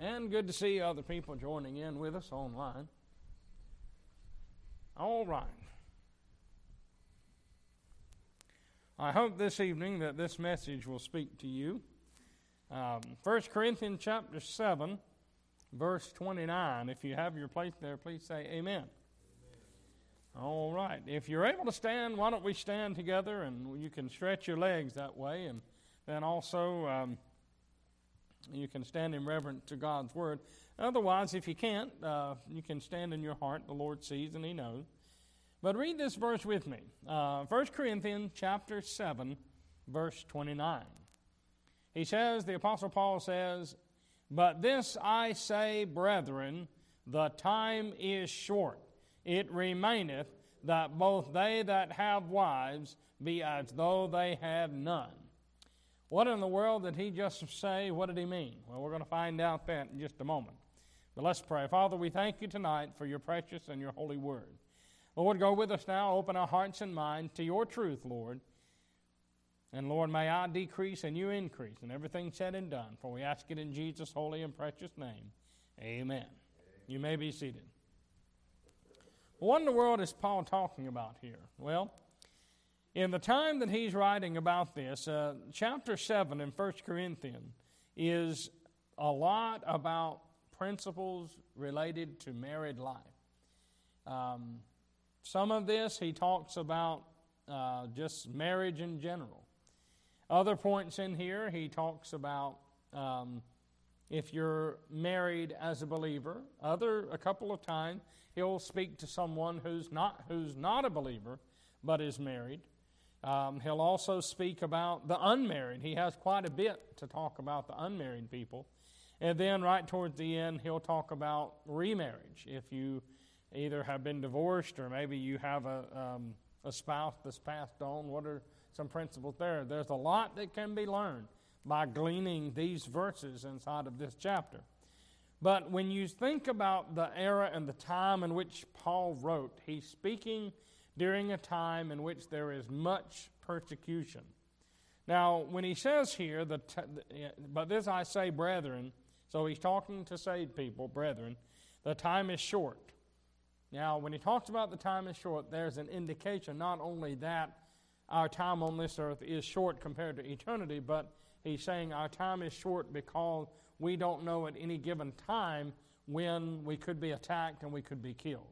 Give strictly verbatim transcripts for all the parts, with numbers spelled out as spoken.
And good to see other people joining in with us online. All right. I hope this evening that this message will speak to you. Um, First Corinthians chapter seven, verse twenty-nine. If you have your place there, please say amen. Amen. All right. If you're able to stand, why don't we stand together, and you can stretch your legs that way, and then also um, you can stand in reverence to God's word. Otherwise, if you can't, uh, you can stand in your heart. The Lord sees and He knows. But read this verse with me. Uh, First Corinthians chapter seven, verse twenty-nine. He says, the Apostle Paul says, "But this I say, brethren, the time is short. It remaineth that both they that have wives be as though they had none." What in the world did he just say? What did he mean? Well, we're going to find out that in just a moment. But let's pray. Father, we thank you tonight for your precious and your holy word. Lord, go with us now. Open our hearts and minds to your truth, Lord. And Lord, may I decrease and you increase in everything said and done. For we ask it in Jesus' holy and precious name. Amen. Amen. You may be seated. What in the world is Paul talking about here? Well, in the time that he's writing about this, uh, chapter seven in First Corinthians is a lot about principles related to married life. Um, some of this he talks about uh, just marriage in general. Other points in here he talks about um, if you're married as a believer. Other a couple of times he'll speak to someone who's not who's not a believer but is married. Um, he'll also speak about the unmarried. He has quite a bit to talk about the unmarried people. And then right towards the end, he'll talk about remarriage. If you either have been divorced or maybe you have a, um, a spouse that's passed on, what are some principles there? There's a lot that can be learned by gleaning these verses inside of this chapter. But when you think about the era and the time in which Paul wrote, he's speaking during a time in which there is much persecution. Now, when he says here, the t- but this I say, brethren, so he's talking to saved people, brethren, the time is short. Now, when he talks about the time is short, there's an indication not only that our time on this earth is short compared to eternity, but he's saying our time is short because we don't know at any given time when we could be attacked and we could be killed.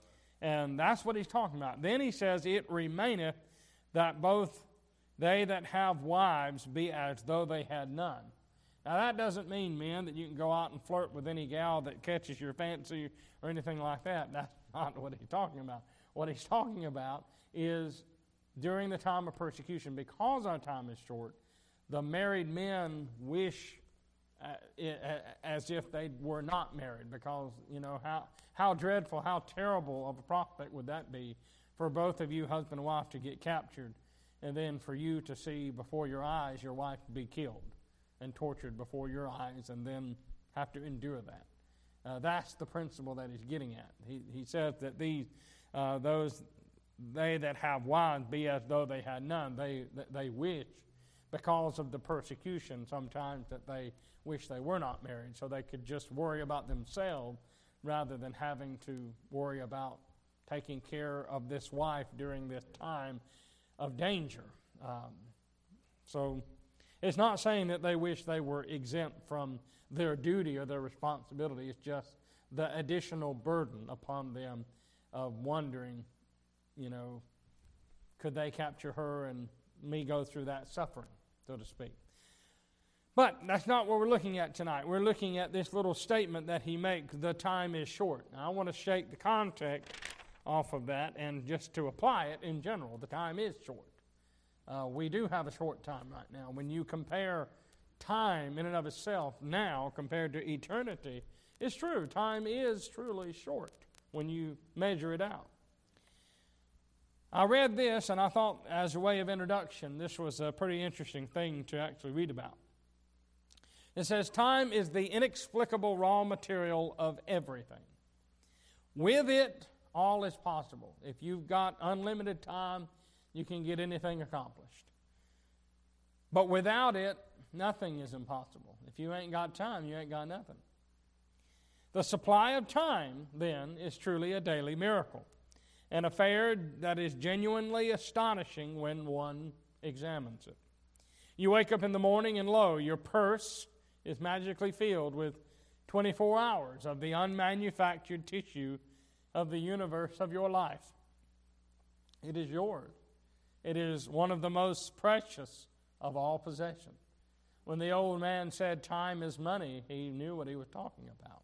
And that's what he's talking about. Then he says, "It remaineth that both they that have wives be as though they had none." Now that doesn't mean, men, that you can go out and flirt with any gal that catches your fancy or anything like that. That's not what he's talking about. What he's talking about is during the time of persecution, because our time is short, the married men wish uh, it, uh, as if they were not married, because, you know, how, how dreadful, how terrible of a prospect would that be for both of you, husband and wife, to get captured, and then for you to see before your eyes your wife be killed and tortured before your eyes, and then have to endure that. Uh, that's the principle that he's getting at. He, he says that these, uh, those, they that have wives be as though they had none. They, they wish, because of the persecution sometimes, that they wish they were not married, so they could just worry about themselves rather than having to worry about taking care of this wife during this time of danger. Um, so it's not saying that they wish they were exempt from their duty or their responsibility. It's just the additional burden upon them of wondering, you know, could they capture her and me go through that suffering, so to speak. But that's not what we're looking at tonight. We're looking at this little statement that he makes, the time is short. Now, I want to shake the context off of that and just to apply it in general. The time is short. Uh, we do have a short time right now. When you compare time in and of itself now compared to eternity, it's true. Time is truly short when you measure it out. I read this and I thought, as a way of introduction, this was a pretty interesting thing to actually read about. It says, time is the inexplicable raw material of everything. With it, all is possible. If you've got unlimited time, you can get anything accomplished. But without it, nothing is impossible. If you ain't got time, you ain't got nothing. The supply of time, then, is truly a daily miracle, an affair that is genuinely astonishing when one examines it. You wake up in the morning and lo, your purse is magically filled with twenty-four hours of the unmanufactured tissue of the universe of your life. It is yours. It is one of the most precious of all possessions. When the old man said time is money, he knew what he was talking about.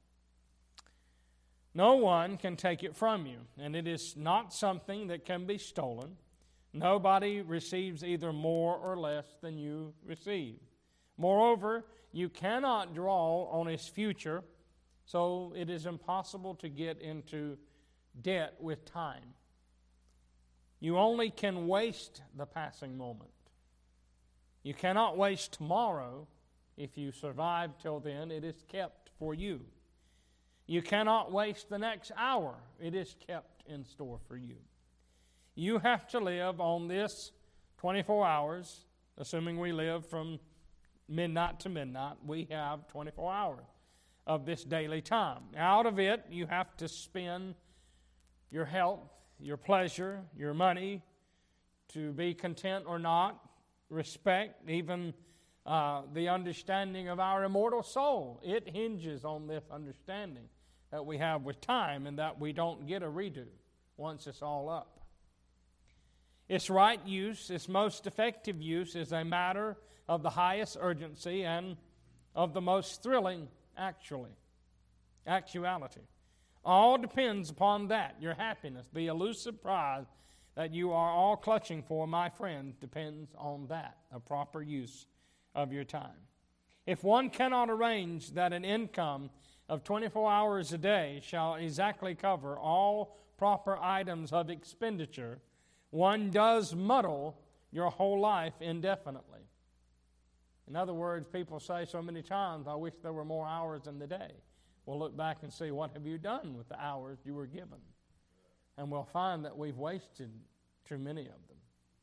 No one can take it from you, and it is not something that can be stolen. Nobody receives either more or less than you receive. Moreover, you cannot draw on his future, so it is impossible to get into debt with time. You only can waste the passing moment. You cannot waste tomorrow. If you survive till then, it is kept for you. You cannot waste the next hour. It is kept in store for you. You have to live on this twenty-four hours, assuming we live from midnight to midnight. We have twenty-four hours of this daily time. Out of it, you have to spend your health, your pleasure, your money, to be content or not, respect, even uh, the understanding of our immortal soul. It hinges on this understanding that we have with time, and that we don't get a redo once it's all up. Its right use, its most effective use, is a matter of the highest urgency and of the most thrilling actually, actuality. All depends upon that. Your happiness, the elusive prize that you are all clutching for, my friends, depends on that, a proper use of your time. If one cannot arrange that an income of twenty-four hours a day shall exactly cover all proper items of expenditure, one does muddle your whole life indefinitely. In other words, people say so many times, I wish there were more hours in the day. We'll look back and see, what have you done with the hours you were given? And we'll find that we've wasted too many of them.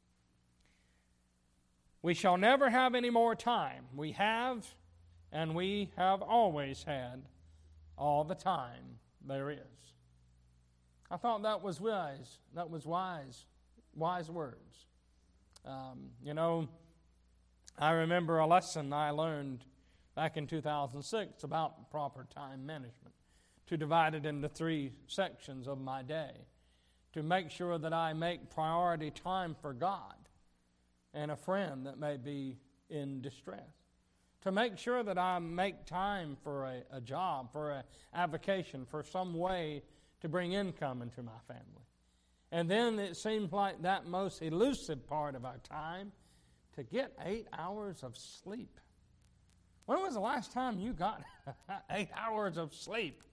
We shall never have any more time. We have, and we have always had, all the time there is. I thought that was wise. That was wise, wise words. Um, you know, I remember a lesson I learned back in two thousand six about proper time management, to divide it into three sections of my day, to make sure that I make priority time for God and a friend that may be in distress, to make sure that I make time for a, a job, for an avocation, for some way to bring income into my family. And then it seems like that most elusive part of our time, to get eight hours of sleep. When was the last time you got eight hours of sleep?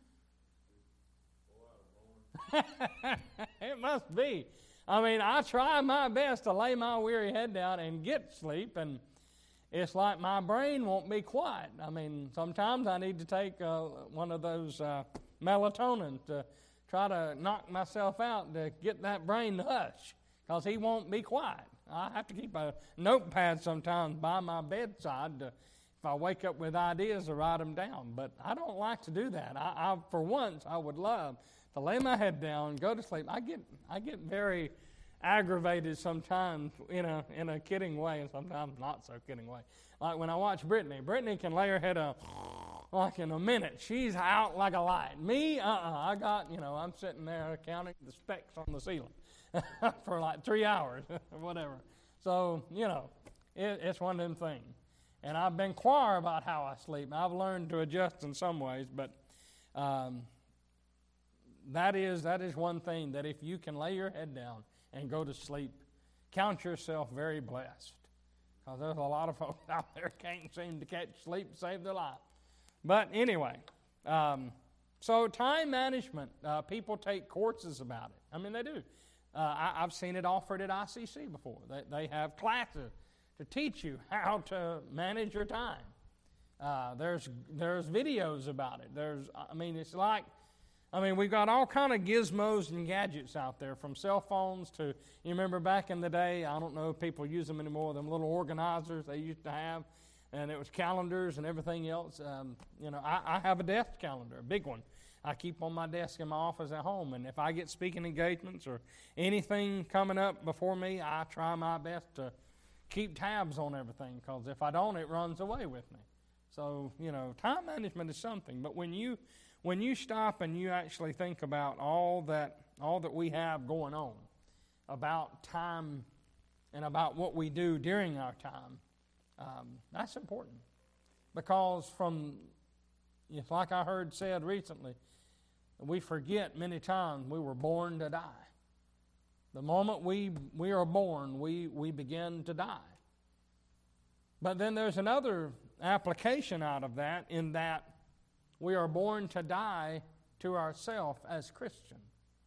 It must be. I mean, I try my best to lay my weary head down and get sleep, and it's like my brain won't be quiet. I mean, sometimes I need to take uh, one of those uh, melatonin to try to knock myself out to get that brain to hush, because he won't be quiet. I have to keep a notepad sometimes by my bedside to, if I wake up with ideas, to write them down. But I don't like to do that. I, I for once, I would love to lay my head down, go to sleep. I get I get very aggravated sometimes in a in a kidding way, and sometimes not so kidding way. Like when I watch Brittany. Brittany can lay her head up like in a minute. She's out like a light. Me, uh-uh. I got, you know, I'm sitting there counting the specks on the ceiling for like three hours or whatever. So, you know, it, it's one of them things. And I've been quiet about how I sleep. I've learned to adjust in some ways, but um, that is that is one thing, that if you can lay your head down and go to sleep, count yourself very blessed. Because there's a lot of folks out there can't seem to catch sleep to save their life. But anyway, um, so time management, uh, people take courses about it. I mean, they do. Uh, I, I've seen it offered at I C C before. They, they have classes to teach you how to manage your time. Uh, there's there's videos about it. There's, I mean, it's like, I mean, we've got all kind of gizmos and gadgets out there, from cell phones to, you remember back in the day, I don't know if people use them anymore, them little organizers they used to have. and it was calendars and everything else. Um, you know, I, I have a desk calendar, a big one. I keep on my desk in my office at home, and if I get speaking engagements or anything coming up before me, I try my best to keep tabs on everything, because if I don't, it runs away with me. So, you know, time management is something, but when you when you stop and you actually think about all that all that we have going on, about time and about what we do during our time, um, that's important. Because from, it's like I heard said recently, we forget many times we were born to die. The moment we we are born, we, we begin to die. But then there's another application out of that, in that we are born to die to ourselves as Christians.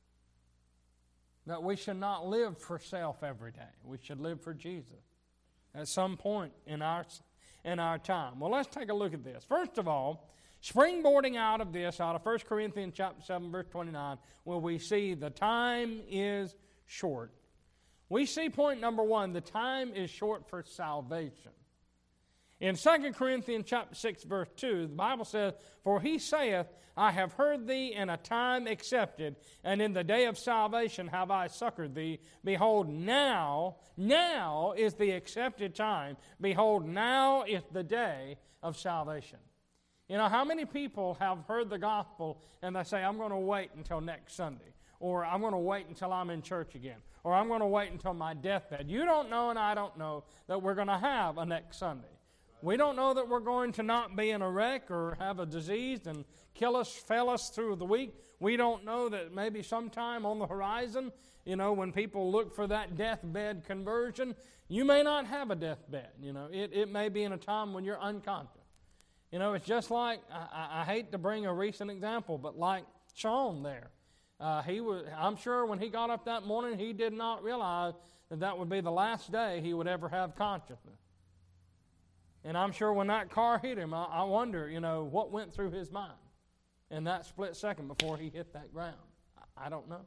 That we should not live for self every day. We should live for Jesus at some point in our in our time. Well, let's take a look at this. First of all, springboarding out of this, out of First Corinthians chapter seven, verse twenty-nine, where we see the time is short. We see point number one, the time is short for salvation. In Second Corinthians chapter six, verse two, the Bible says, "For he saith, I have heard thee in a time accepted, and in the day of salvation have I succored thee. Behold, now, now is the accepted time. Behold, now is the day of salvation." You know, how many people have heard the gospel and they say, "I'm going to wait until next Sunday," or "I'm going to wait until I'm in church again," or "I'm going to wait until my deathbed"? You don't know and I don't know that we're going to have a next Sunday. We don't know that we're going to not be in a wreck or have a disease and kill us, fail us through the week. We don't know that maybe sometime on the horizon, you know, when people look for that deathbed conversion, you may not have a deathbed. You know, it, it may be in a time when you're unconscious. You know, it's just like, I, I hate to bring a recent example, but like Sean there. Uh, he was, I'm sure when he got up that morning, he did not realize that that would be the last day he would ever have consciousness. And I'm sure when that car hit him, I, I wonder, you know, what went through his mind in that split second before he hit that ground. I, I don't know.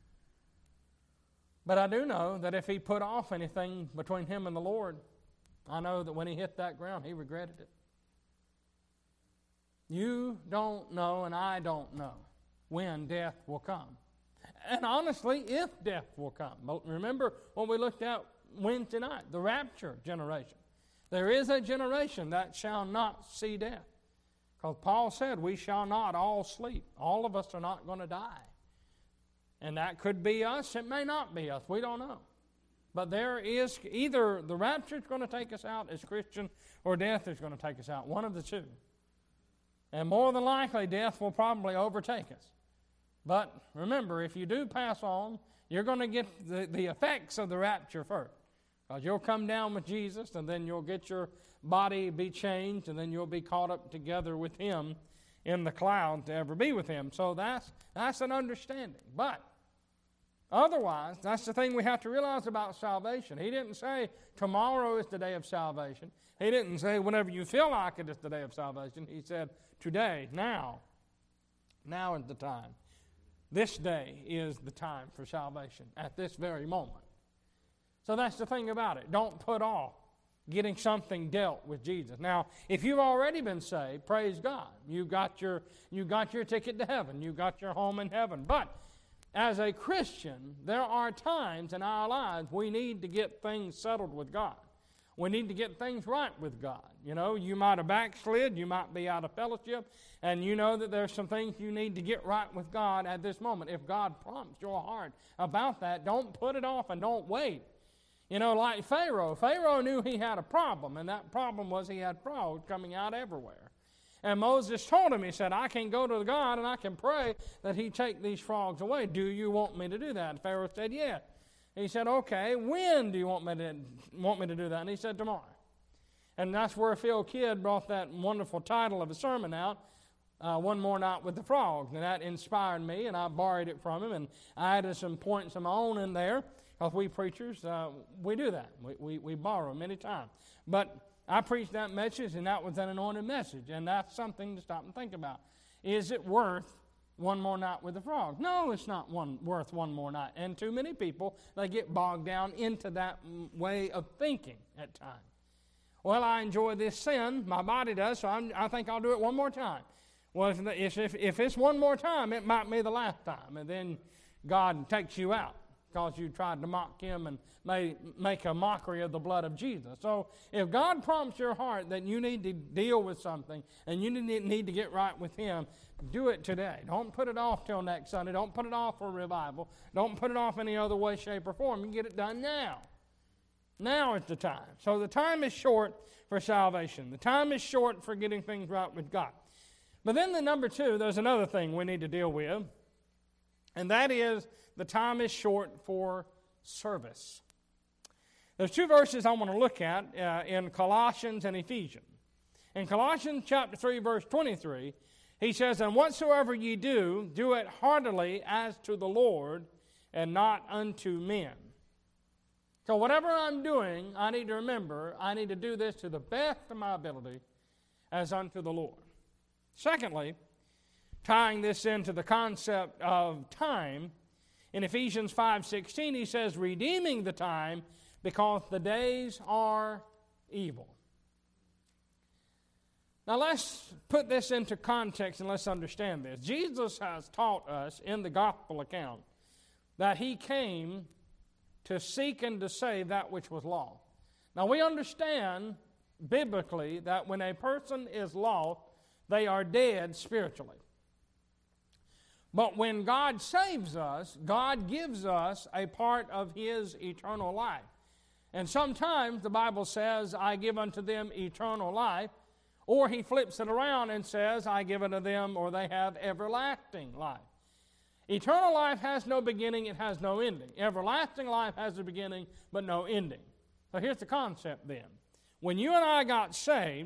But I do know that if he put off anything between him and the Lord, I know that when he hit that ground, he regretted it. You don't know and I don't know when death will come. And honestly, if death will come. But remember what we looked at Wednesday night, the rapture generation. There is a generation that shall not see death. Because Paul said, we shall not all sleep. All of us are not going to die. And that could be us. It may not be us. We don't know. But there is either the rapture is going to take us out as Christians, or death is going to take us out. One of the two. And more than likely, death will probably overtake us. But remember, if you do pass on, you're going to get the, the effects of the rapture first. Because you'll come down with Jesus, and then you'll get your body be changed, and then you'll be caught up together with Him in the cloud to ever be with Him. So that's that's an understanding. But otherwise, that's the thing we have to realize about salvation. He didn't say tomorrow is the day of salvation. He didn't say whenever you feel like it is the day of salvation. He said today, now. Now is the time. This day is the time for salvation at this very moment. So that's the thing about it. Don't put off getting something dealt with Jesus. Now, if you've already been saved, praise God. You got your you got your ticket to heaven. You got your home in heaven. But as a Christian, there are times in our lives we need to get things settled with God. We need to get things right with God. You know, you might have backslid, you might be out of fellowship, and you know that there's some things you need to get right with God at this moment. If God prompts your heart about that, don't put it off and don't wait. You know, like Pharaoh. Pharaoh knew he had a problem, and that problem was he had frogs coming out everywhere. And Moses told him, he said, I can go to God and I can pray that He take these frogs away. Do you want me to do that? And Pharaoh said, yes. He said, okay, when do you want me to want me to do that? And he said, tomorrow. And that's where Phil Kidd brought that wonderful title of a sermon out, uh, One More Night with the Frogs. And that inspired me, and I borrowed it from him, and I added some points of my own in there. Because we preachers, uh, we do that. We, we, we borrow many times. But I preached that message, and that was an anointed message. And that's something to stop and think about. Is it worth one more night with the frogs? No, it's not one worth one more night. And too many people, they get bogged down into that way of thinking at times. Well, I enjoy this sin. My body does, so I'm, I think I'll do it one more time. Well, if, if, if it's one more time, it might be the last time. And then God takes you out because you tried to mock him and may, make a mockery of the blood of Jesus. So if God prompts your heart that you need to deal with something and you need, need to get right with him, do it today. Don't put it off till next Sunday. Don't put it off for revival. Don't put it off any other way, shape, or form. You get it done now. Now is the time. So the time is short for salvation. The time is short for getting things right with God. But then the number two, there's another thing we need to deal with, and that is the time is short for service. There's two verses I want to look at uh, in Colossians and Ephesians. In Colossians chapter three, verse twenty-three, he says, "And whatsoever ye do, do it heartily as to the Lord, and not unto men." So whatever I'm doing, I need to remember, I need to do this to the best of my ability as unto the Lord. Secondly, tying this into the concept of time, in Ephesians five sixteen, he says, "Redeeming the time, because the days are evil." Now let's put this into context and let's understand this. Jesus has taught us in the gospel account that he came to seek and to save that which was lost. Now we understand biblically that when a person is lost, they are dead spiritually. But when God saves us, God gives us a part of his eternal life. And sometimes the Bible says, "I give unto them eternal life," or he flips it around and says, "I give unto them," or they have everlasting life. Eternal life has no beginning, it has no ending. Everlasting life has a beginning, but no ending. So here's the concept then. When you and I got saved,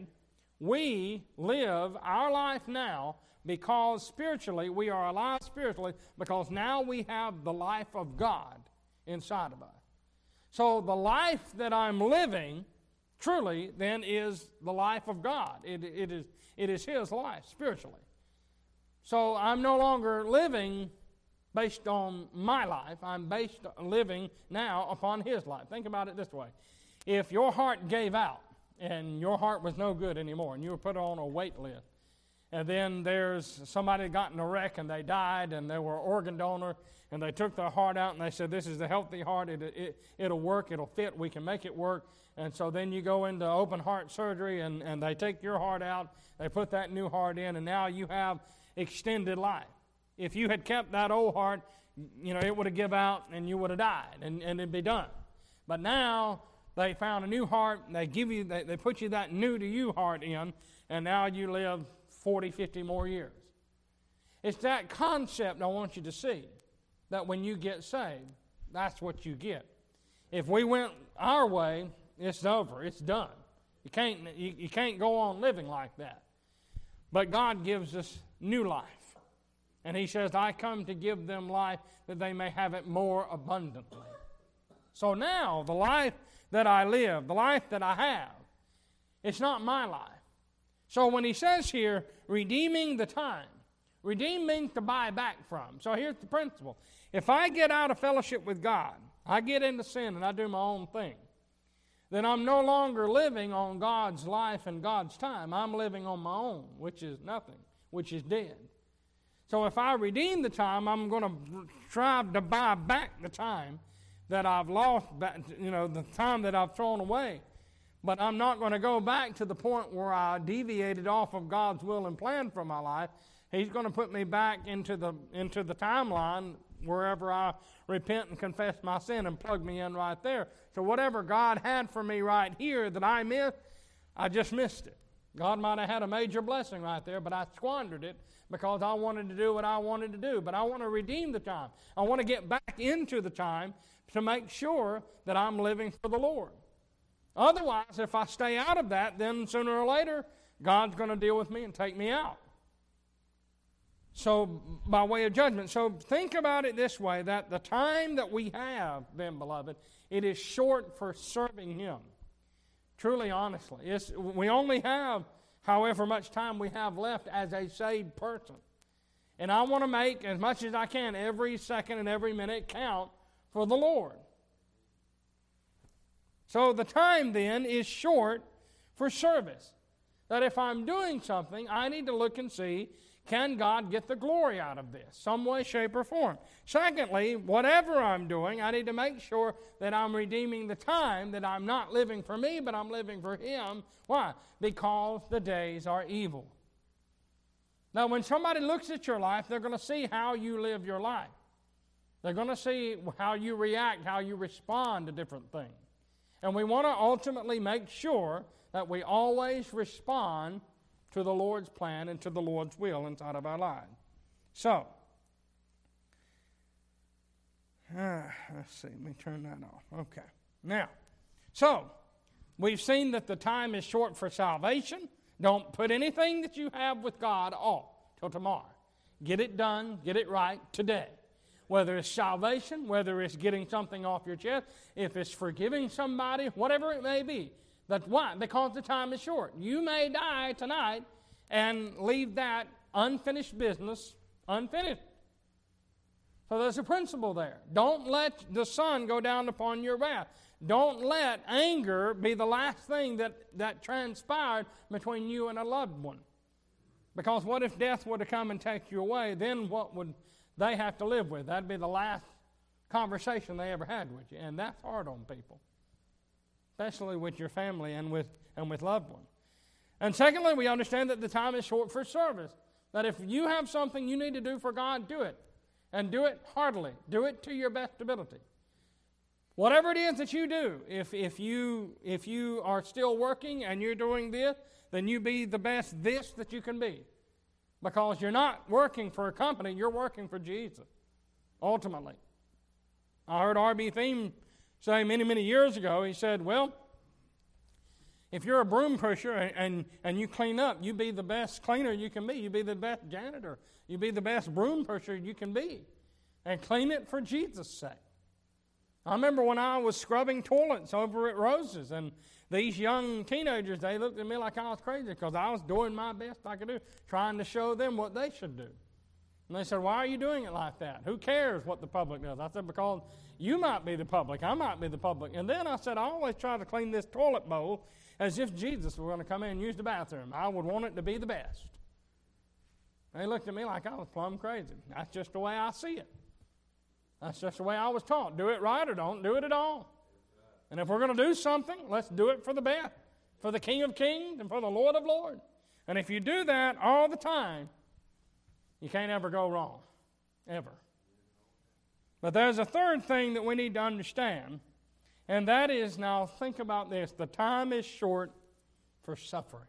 we live our life now because spiritually, we are alive spiritually because now we have the life of God inside of us. So the life that I'm living truly then is the life of God. It, it, is, it is his life spiritually. So I'm no longer living based on my life. I'm based living now upon his life. Think about it this way. If your heart gave out and your heart was no good anymore and you were put on a wait list, and then there's somebody that got in a wreck and they died and they were an organ donor and they took their heart out and they said, "This is the healthy heart. It, it, it'll work. It'll fit. We can make it work." And so then you go into open heart surgery and, and they take your heart out. They put that new heart in, and now you have extended life. If you had kept that old heart, you know, it would have give out and you would have died and, and it'd be done. But now they found a new heart, and they give you, they, they put you that new to you heart in, and now you live forty, fifty more years. It's that concept I want you to see, that when you get saved, that's what you get. If we went our way, it's over, it's done. You can't, you, you can't go on living like that. But God gives us new life. And he says, "I come to give them life that they may have it more abundantly." So now, the life that I live, the life that I have, it's not my life. So when he says here, redeeming the time, redeem means to buy back from. So here's the principle. If I get out of fellowship with God, I get into sin and I do my own thing, then I'm no longer living on God's life and God's time. I'm living on my own, which is nothing, which is dead. So if I redeem the time, I'm going to try to buy back the time that I've lost, you know, the time that I've thrown away. But I'm not going to go back to the point where I deviated off of God's will and plan for my life. He's going to put me back into the into the timeline wherever I repent and confess my sin and plug me in right there. So whatever God had for me right here that I missed, I just missed it. God might have had a major blessing right there, but I squandered it because I wanted to do what I wanted to do. But I want to redeem the time. I want to get back into the time to make sure that I'm living for the Lord. Otherwise, if I stay out of that, then sooner or later, God's going to deal with me and take me out. So, by way of judgment. So, think about it this way, that the time that we have, then, beloved, it is short for serving Him. Truly, honestly. It's, we only have however much time we have left as a saved person. And I want to make as much as I can every second and every minute count for the Lord. So the time then is short for service. That if I'm doing something, I need to look and see, can God get the glory out of this, some way, shape, or form? Secondly, whatever I'm doing, I need to make sure that I'm redeeming the time, that I'm not living for me, but I'm living for Him. Why? Because the days are evil. Now, when somebody looks at your life, they're going to see how you live your life. They're going to see how you react, how you respond to different things. And we want to ultimately make sure that we always respond to the Lord's plan and to the Lord's will inside of our lives. So, uh, let's see, let me turn that off. Okay. Now, so, we've seen that the time is short for salvation. Don't put anything that you have with God off till tomorrow. Get it done, get it right today. Whether it's salvation, whether it's getting something off your chest, if it's forgiving somebody, whatever it may be. That's why, because the time is short. You may die tonight and leave that unfinished business unfinished. So there's a principle there. Don't let the sun go down upon your wrath. Don't let anger be the last thing that, that transpired between you and a loved one. Because what if death were to come and take you away? Then what would they have to live with? That'd be the last conversation they ever had with you. And that's hard on people, especially with your family and with and with loved ones. And secondly, we understand that the time is short for service. That if you have something you need to do for God, do it. And do it heartily. Do it to your best ability. Whatever it is that you do, if, if, you, if you are still working and you're doing this, then you be the best this that you can be. Because you're not working for a company, you're working for Jesus, ultimately. I heard R B Thiem say many, many years ago, he said, well, if you're a broom pusher and, and, and you clean up, you be the best cleaner you can be. You be the best janitor. You be the best broom pusher you can be. And clean it for Jesus' sake. I remember when I was scrubbing toilets over at Rose's, and these young teenagers, they looked at me like I was crazy because I was doing my best I could do, trying to show them what they should do. And they said, why are you doing it like that? Who cares what the public does? I said, because you might be the public, I might be the public. And then I said, I always try to clean this toilet bowl as if Jesus were going to come in and use the bathroom. I would want it to be the best. They looked at me like I was plumb crazy. That's just the way I see it. That's just the way I was taught. Do it right or don't do it at all. And if we're going to do something, let's do it for the best, for the King of Kings and for the Lord of Lords. And if you do that all the time, you can't ever go wrong, ever. But there's a third thing that we need to understand, and that is, now think about this, the time is short for suffering.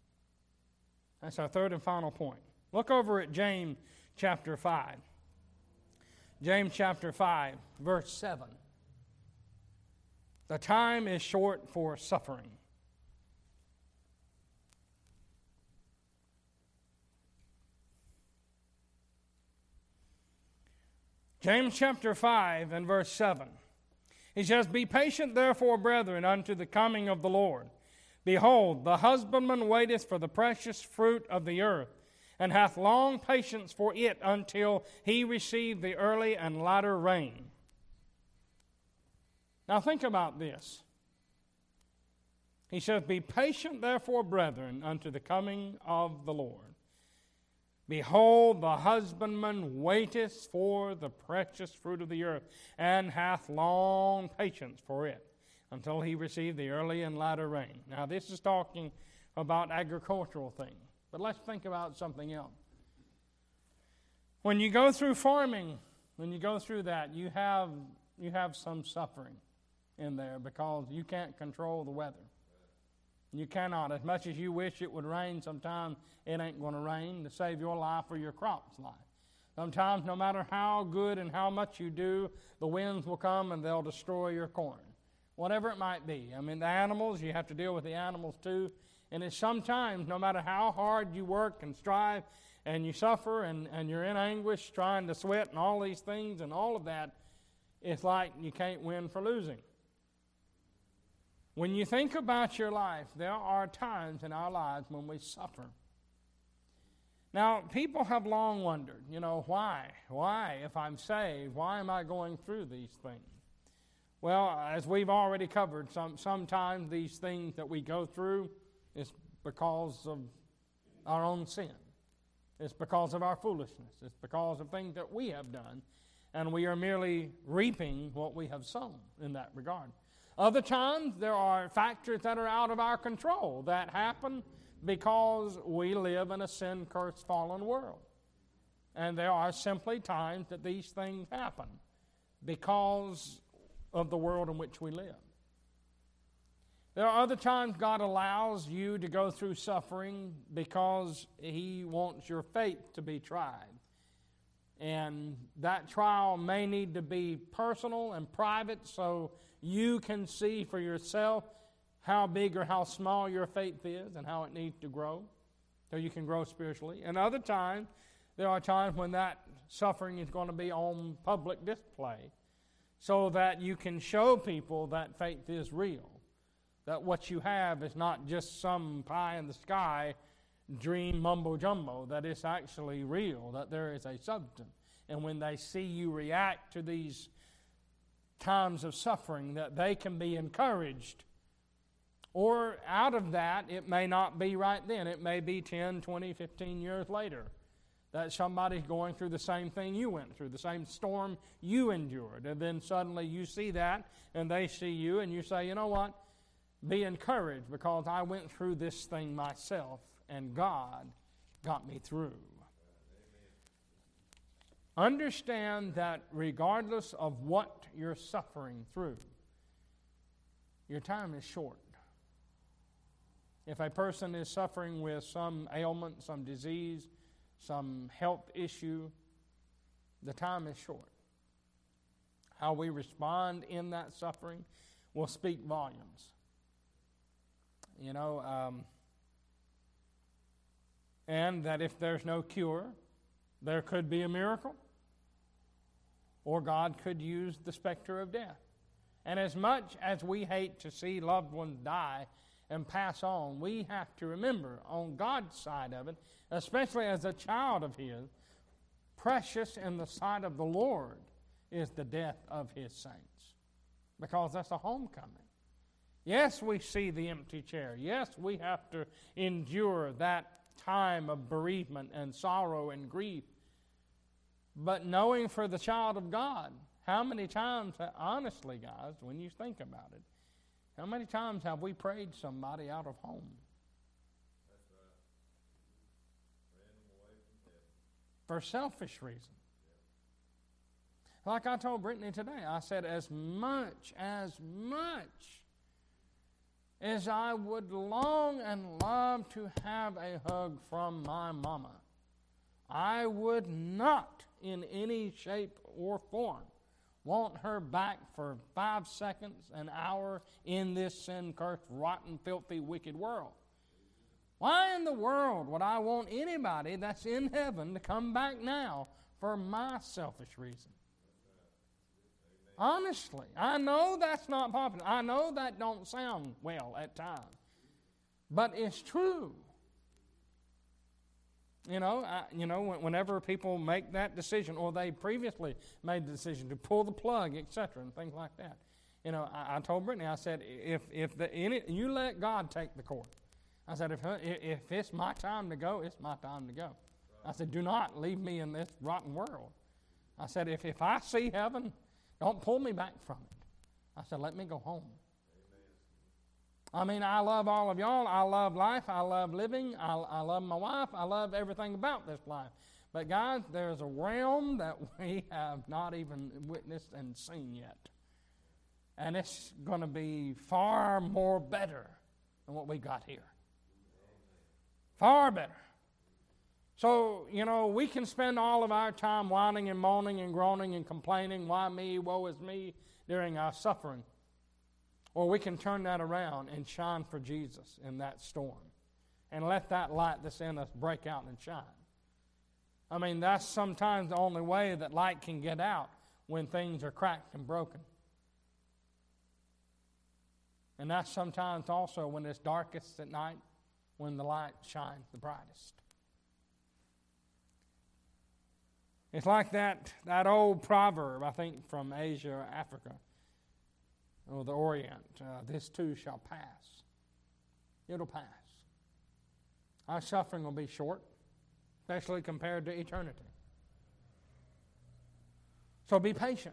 That's our third and final point. Look over at James chapter five. James chapter five, verse seven. The time is short for suffering. James chapter five and verse seven. He says, be patient therefore, brethren, unto the coming of the Lord. Behold, the husbandman waiteth for the precious fruit of the earth, and hath long patience for it until he receive the early and latter rain. Now think about this. He says, be patient therefore, brethren, unto the coming of the Lord. Behold, the husbandman waiteth for the precious fruit of the earth, and hath long patience for it, until he receive the early and latter rain. Now this is talking about agricultural things. But let's think about something else. When you go through farming, when you go through that, you have you have some suffering in there because you can't control the weather. You cannot. As much as you wish it would rain, sometimes it ain't going to rain to save your life or your crop's life. Sometimes, no matter how good and how much you do, the winds will come and they'll destroy your corn. Whatever it might be. I mean, the animals, you have to deal with the animals too. And it's sometimes, no matter how hard you work and strive and you suffer and, and you're in anguish trying to sweat and all these things and all of that, it's like you can't win for losing. When you think about your life, there are times in our lives when we suffer. Now, people have long wondered, you know, why? Why, if I'm saved, why am I going through these things? Well, as we've already covered, some, sometimes these things that we go through It's because of our own sin. It's because of our foolishness. It's because of things that we have done, and we are merely reaping what we have sown in that regard. Other times, there are factors that are out of our control that happen because we live in a sin-cursed, fallen world. And there are simply times that these things happen because of the world in which we live. There are other times God allows you to go through suffering because He wants your faith to be tried. And that trial may need to be personal and private so you can see for yourself how big or how small your faith is and how it needs to grow so you can grow spiritually. And other times, there are times when that suffering is going to be on public display so that you can show people that faith is real, that what you have is not just some pie in the sky dream mumbo-jumbo, that it's actually real, that there is a substance. And when they see you react to these times of suffering, that they can be encouraged. Or out of that, it may not be right then. It may be ten, twenty, fifteen years later that somebody's going through the same thing you went through, the same storm you endured. And then suddenly you see that, and they see you, and you say, you know what? Be encouraged, because I went through this thing myself, and God got me through. Understand that regardless of what you're suffering through, your time is short. If a person is suffering with some ailment, some disease, some health issue, the time is short. How we respond in that suffering will speak volumes. You know, um, and that if there's no cure, there could be a miracle, or God could use the specter of death. And as much as we hate to see loved ones die and pass on, we have to remember on God's side of it, especially as a child of His, precious in the sight of the Lord is the death of His saints, because that's a homecoming. Yes, we see the empty chair. Yes, we have to endure that time of bereavement and sorrow and grief. But knowing for the child of God, how many times, honestly, guys, when you think about it, how many times have we prayed somebody out of home? That's right. Ran them away from death. For selfish reasons. Yeah. Like I told Brittany today, I said, as much, as much as I would long and love to have a hug from my mama, I would not in any shape or form want her back for five seconds, an hour in this sin-cursed, rotten, filthy, wicked world. Why in the world would I want anybody that's in heaven to come back now for my selfish reason? Honestly, I know that's not popular. I know that don't sound well at times. But it's true. You know, I, you know, whenever people make that decision, or they previously made the decision to pull the plug, et cetera, and things like that. You know, I, I told Brittany, I said, if if the, any, you let God take the court. I said, if if it's my time to go, it's my time to go. I said, do not leave me in this rotten world. I said, if if I see heaven, don't pull me back from it. I said, let me go home. I mean, I love all of y'all. I love life. I love living. I, I love my wife. I love everything about this life. But guys, there's a realm that we have not even witnessed and seen yet. And it's going to be far more better than what we got here. Far better. So, you know, we can spend all of our time whining and moaning and groaning and complaining, why me, woe is me, during our suffering. Or we can turn that around and shine for Jesus in that storm. And let that light that's in us break out and shine. I mean, that's sometimes the only way that light can get out, when things are cracked and broken. And that's sometimes also when it's darkest at night, when the light shines the brightest. It's like that, that old proverb, I think, from Asia or Africa, or the Orient. Uh, this too shall pass. It'll pass. our suffering will be short, especially compared to eternity. So be patient.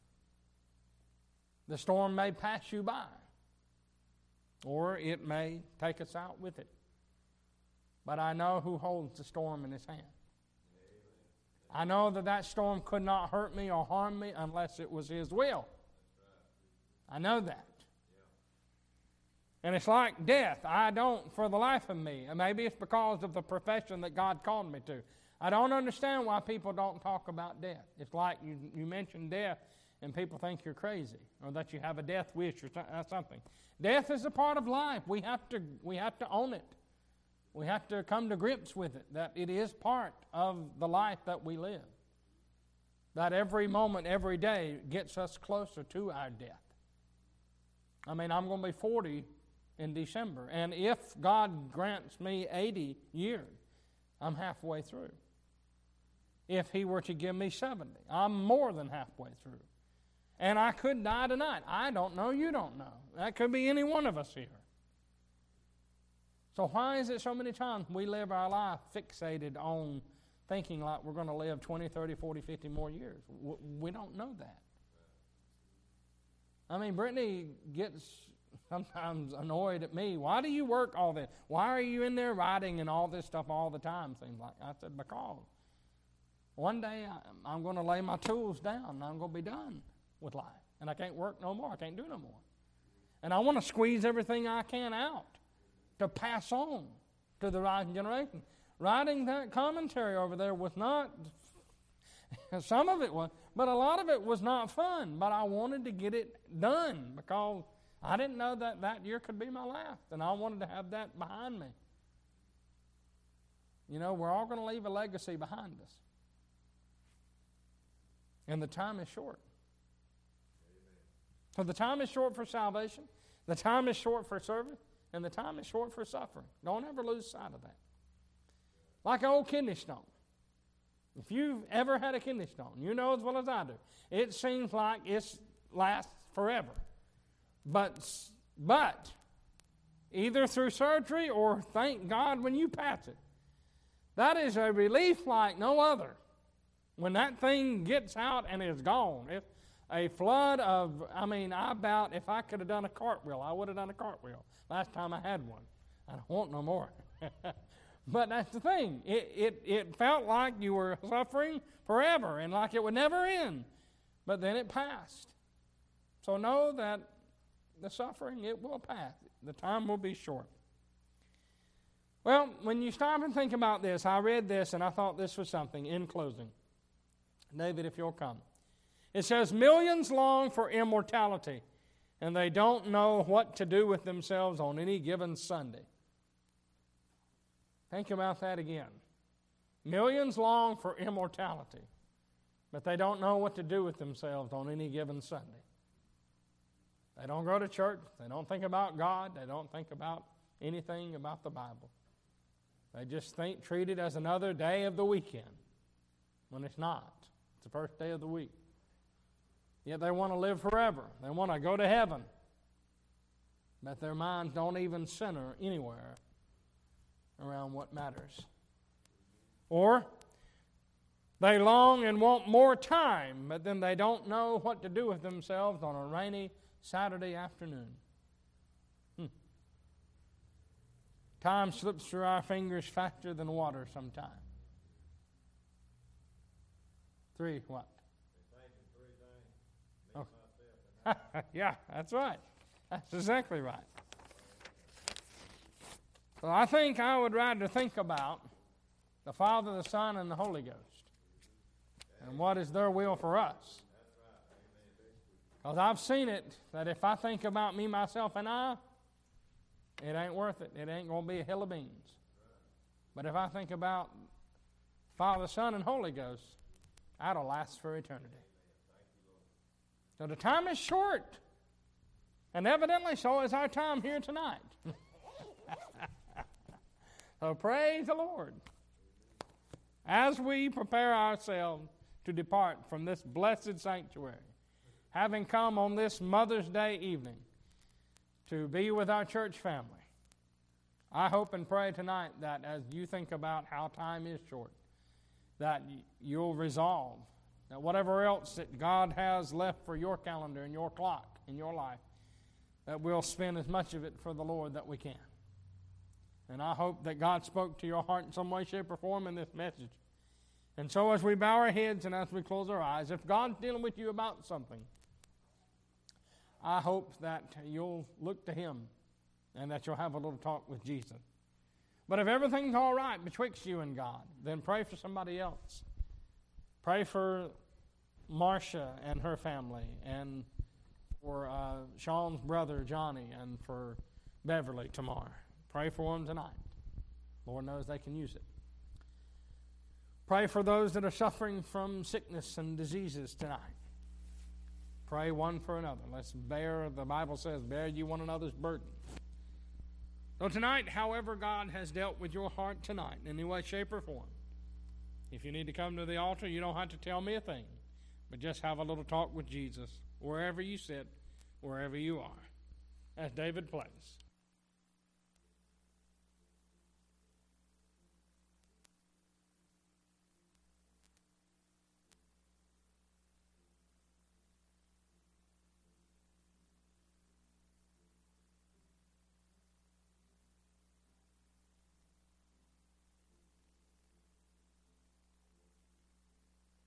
The storm may pass you by, or it may take us out with it. But I know who holds the storm in his hand. I know that that storm could not hurt me or harm me unless it was his will. I know that. And it's like death. I don't, for the life of me, and maybe it's because of the profession that God called me to, I don't understand why people don't talk about death. It's like you, you mention death and people think you're crazy or that you have a death wish or something. Death is a part of life. We have to, we have to own it. We have to come to grips with it, that it is part of the life that we live. That every moment, every day gets us closer to our death. I mean, I'm going to be forty in December, and if God grants me eighty years, I'm halfway through. If He were to give me seventy, I'm more than halfway through. And I could die tonight. I don't know, you don't know. That could be any one of us here. So why is it so many times we live our life fixated on thinking like we're going to live twenty, thirty, forty, fifty more years? We don't know that. I mean, Brittany gets sometimes annoyed at me. Why do you work all this? Why are you in there writing and all this stuff all the time? Seems like. I said, because one day I, I'm going to lay my tools down and I'm going to be done with life. And I can't work no more. I can't do no more. And I want to squeeze everything I can out to pass on to the rising generation. Writing that commentary over there was not, some of it was, but a lot of it was not fun. But I wanted to get it done because I didn't know that that year could be my last. And I wanted to have that behind me. You know, we're all going to leave a legacy behind us. And the time is short. So the time is short for salvation. The time is short for service. And the time is short for suffering. Don't ever lose sight of that. Like an old kidney stone. If you've ever had a kidney stone, you know as well as I do. It seems like it lasts forever. But, but either through surgery or thank God when you pass it, that is a relief like no other. When that thing gets out and is gone, it's a flood of, I mean, I about, if I could have done a cartwheel, I would have done a cartwheel. Last time I had one. I don't want no more. But that's the thing. It, it, it felt like you were suffering forever and like it would never end. But then it passed. So know that the suffering, it will pass. The time will be short. Well, when you stop and think about this, I read this and I thought this was something in closing. David, if you'll come. It says, millions long for immortality, and they don't know what to do with themselves on any given Sunday. Think about that again. Millions long for immortality, but they don't know what to do with themselves on any given Sunday. They don't go to church. They don't think about God. They don't think about anything about the Bible. They just think, treat it as another day of the weekend, when it's not. It's the first day of the week. Yet they want to live forever. They want to go to heaven. But their minds don't even center anywhere around what matters. Or they long and want more time, but then they don't know what to do with themselves on a rainy Saturday afternoon. Hmm. Time slips through our fingers faster than water sometimes. Three, what? Oh. Yeah, that's right. That's exactly right. So I think I would rather think about the Father, the Son, and the Holy Ghost. And what is their will for us. Because I've seen it, that if I think about me, myself, and I, it ain't worth it. It ain't going to be a hill of beans. But if I think about Father, Son, and Holy Ghost, that'll last for eternity. So the time is short. And evidently so is our time here tonight. So praise the Lord. As we prepare ourselves to depart from this blessed sanctuary, having come on this Mother's Day evening to be with our church family, I hope and pray tonight that as you think about how time is short, that you'll resolve that whatever else that God has left for your calendar and your clock in your life, that we'll spend as much of it for the Lord that we can. And I hope that God spoke to your heart in some way, shape, or form in this message. And so as we bow our heads and as we close our eyes, if God's dealing with you about something, I hope that you'll look to Him and that you'll have a little talk with Jesus. But if everything's all right betwixt you and God, then pray for somebody else. Pray for Marcia and her family, and for uh, Sean's brother Johnny, and for Beverly tomorrow. Pray for them tonight. Lord knows they can use it. Pray for those that are suffering from sickness and diseases tonight. Pray one for another. Let's bear, the Bible says, bear you one another's burden. So tonight, however God has dealt with your heart tonight, in any way, shape, or form, if you need to come to the altar, you don't have to tell me a thing, but just have a little talk with Jesus, wherever you sit, wherever you are, as David plays.